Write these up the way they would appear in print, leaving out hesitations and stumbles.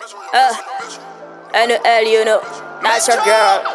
NEL, you know, that's your girl.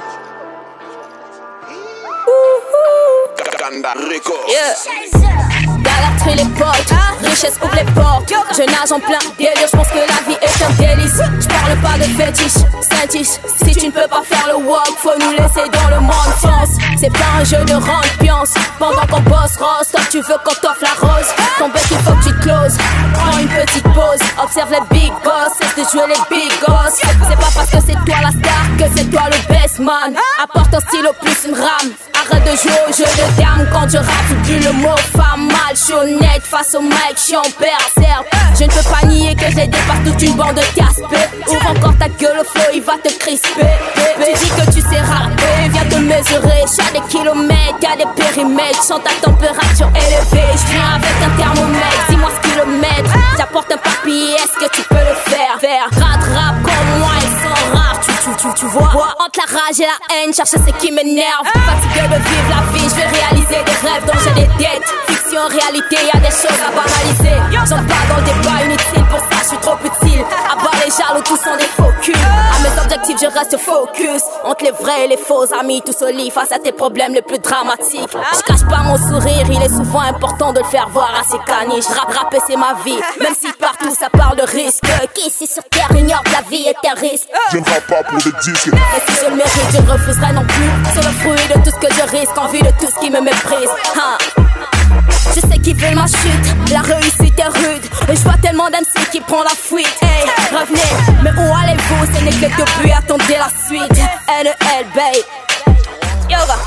Yeah. Galatry les potes, richesse ouvre les portes. Je nage en plein délire, je pense que la vie est un délice. Je parle pas de fétiche, Saint-Tiche. Si tu ne peux pas faire le walk, faut nous laisser dans le monde France. C'est pas un jeu de rampiance. Pendant qu'on bosse rose, toi tu veux qu'on t'offre la rose. Ton bec il faut que tu te closes. Prends une petite pause, observe les big boss. Cesse de jouer les big boss. C'est pas parce que c'est toi la star que c'est toi le best man. Apporte un stylo plus une rame. Arrête de jouer au jeu de dames. Quand je rappe, plus le mot femme mal. Je suis honnête face au mic, je suis en berserk. Je ne peux pas nier que je les dépasse toute une bande de casse-pé. Ouvre encore ta gueule, le flow il va te crisper. Tu dis que tu sais rapper, viens te mesurer. Je suis à des kilomètres, y'a des périmètres. Sens ta température élevée, je viens avec un thermomètre. Dis-moi ce kilomètre, j'apporte un papier, est-ce que tu peux le faire? Rap comme moi, ils sont rares, tu vois. Entre la rage et la haine, cherche ce qui m'énerve. Fatigué de vivre la vie, je vais réaliser des rêves dont j'ai des dettes. Fiction, réalité, y'a des choses à banaliser. J'en parle dans le débat inutile, pour ça je suis trop utile. À bas les jaloux, tous sont des faux culs. À mes objectifs, je reste focus. Entre les vrais et les faux amis, tous au lit face à tes problèmes les plus dramatiques. Je cache pas mon sourire, il est souvent important de le faire voir à ses caniches. Rapper c'est ma vie, même si partout ça parle de risque. Qui ici sur terre ignore que la vie est un risque? Je ne rappe pas pour des disques. Et si je le mérite, je ne refuserai non plus. C'est le fruit de tout ce que je risque, en vue de tout ce qui me méprise. Je sais qu'ils veulent ma chute, la réussite est rude. Et je vois tellement d'MC qui prend la fuite. Hey, revenez, mais où allez-vous? Ce n'est que le début, attendez la suite. NEL, babe. Yoga.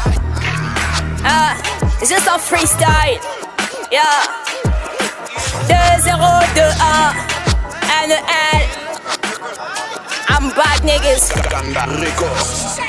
Juste en freestyle. Yeah. 2, 0, 2, 1. NEL. I'm back, niggas.